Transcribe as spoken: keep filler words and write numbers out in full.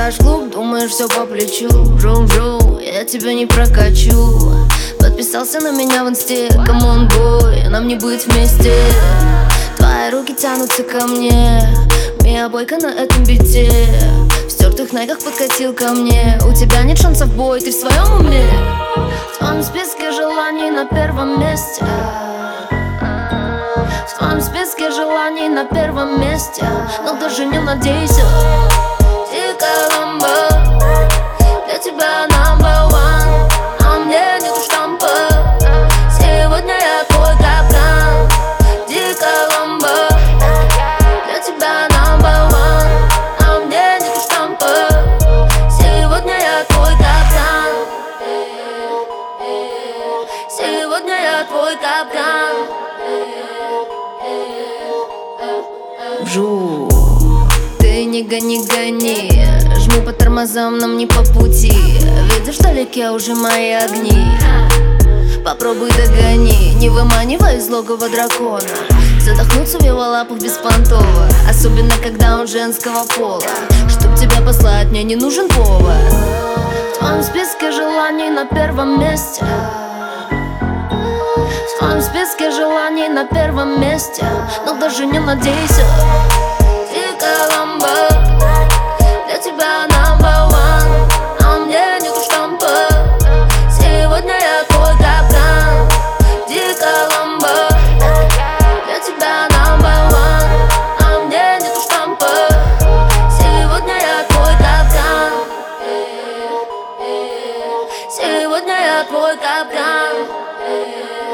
Залетаешь в клуб, думаешь, все по плечу. Вру-вру, я тебя не прокачу. Подписался на меня в инсте, камон, бой, нам не быть вместе. Твои руки тянутся ко мне, моя бойка на этом бите. В стертых найках подкатил ко мне. У тебя нет шансов, бой, ты в своем уме? В твоем списке желаний на первом месте. В твоем списке желаний на первом месте. Но даже не надейся. Дикая ламба, для тебя number one. А мне нету штампа. Сегодня я твой капкан. Дикая ламба, для тебя number one. А мне нету штампа. Сегодня я твой капкан. Сегодня я твой капкан. Вжу. Ты не гони, гони. Жму по тормозам, нам не по пути. Видишь вдалеке уже мои огни. Попробуй догони. Не выманивай из логова дракона. Задохнуться в его лапах беспонтово. Особенно когда он женского пола. Чтоб тебя послать, мне не нужен повод. В твоем списке желаний на первом месте. В твоем списке желаний на первом месте. Но даже не надейся. Дикая ламба, для тебя number one. А мне нету штампа. Сегодня я твой капкан. Дикая ламба, для тебя number one. А мне нету штампа. Сегодня я твой капкан. Сегодня я твой капкан.